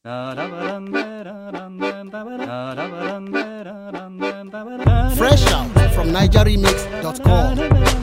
Fresh out from NigerRemix.com.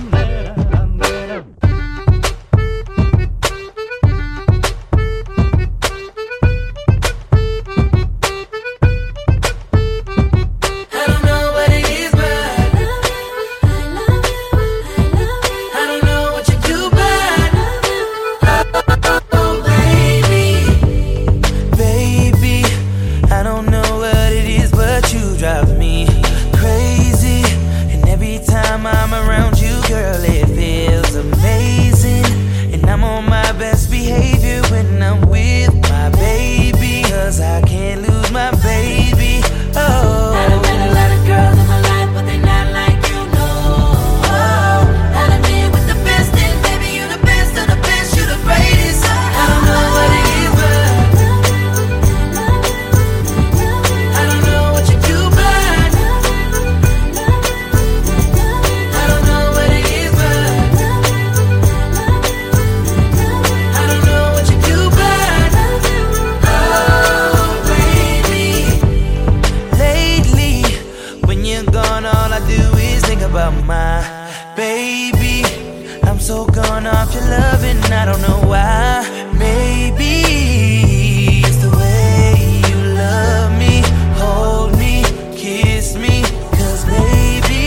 Drive me crazy, and every time I'm around you, girl, it feels amazing. And I'm on my best behavior when I'm with my baby, 'cause I can't lose my baby. Oh, I done met a lot of girls in my life, but they not like you, no. Oh, I done been with the best, and baby, you the best of the best, you the greatest. I don't know what it is, but I don't know what you do. About my baby, I'm so gone off your love and I don't know why. Maybe it's the way you love me, hold me, kiss me, 'cause baby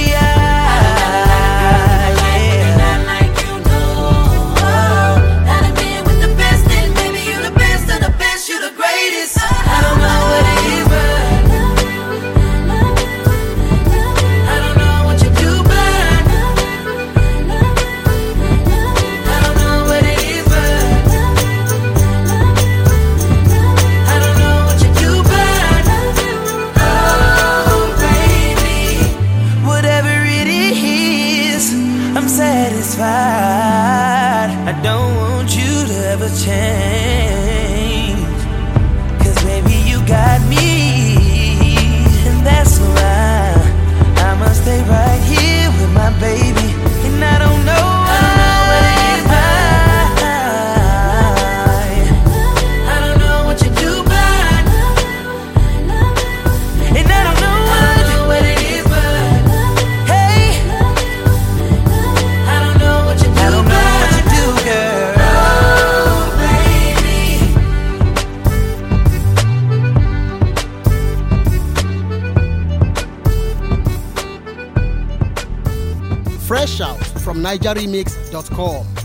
I don't want you to ever change, 'cause baby you got me, and that's why I must stay right here with my baby. And I don't know what it is, I don't know what you do, but and I don't know what it is, but hey, I don't know what you do, girl. Oh, baby. Fresh out from NigerRemix.com.